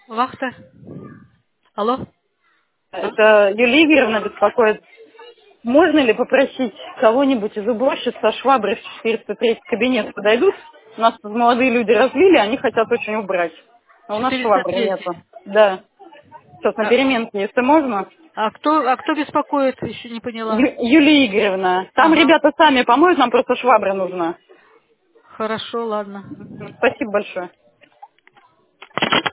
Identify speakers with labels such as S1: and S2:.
S1: Вахта. Алло? А?
S2: Это Юлия Игоревна беспокоит. Можно ли попросить кого-нибудь из уборщиц со шваброй в 403 кабинет подойдут? У нас тут молодые люди разлили, они хотят очень убрать. А у нас швабры
S1: 403.
S2: нету. Да. Сейчас на
S1: А,
S2: переменке, если можно.
S1: а кто беспокоит? Еще не поняла.
S2: Юлия Игоревна. Там
S1: Ага.
S2: ребята сами помоют, нам просто швабра нужна.
S1: Хорошо, ладно.
S2: Спасибо большое.